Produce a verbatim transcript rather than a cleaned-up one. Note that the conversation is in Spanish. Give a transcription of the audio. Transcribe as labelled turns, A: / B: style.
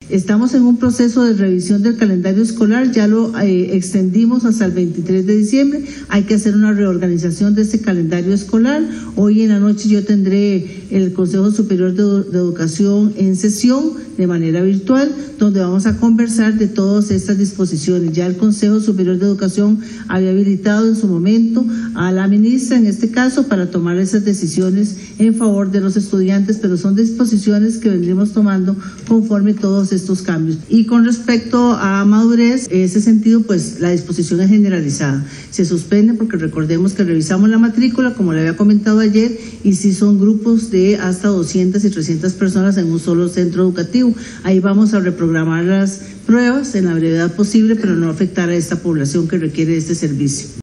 A: Estamos en un proceso de revisión del calendario escolar, ya lo eh, extendimos hasta el veintitrés de diciembre, hay que hacer una reorganización de ese calendario escolar. Hoy en la noche yo tendré el Consejo Superior de, de Educación en sesión de manera virtual, donde vamos a conversar de todas estas disposiciones. Ya el Consejo Superior de Educación había habilitado en su momento a la ministra, en este caso, para tomar esas decisiones en favor de los estudiantes, pero son disposiciones que vendremos tomando conforme todos estos cambios. Y con respecto a madurez, en ese sentido, pues la disposición es generalizada. Se suspende porque recordemos que revisamos la matrícula, como le había comentado ayer, y si son grupos de hasta doscientas y trescientas personas en un solo centro educativo. Ahí vamos a reprogramar las pruebas en la brevedad posible, pero no afectar a esta población que requiere este servicio.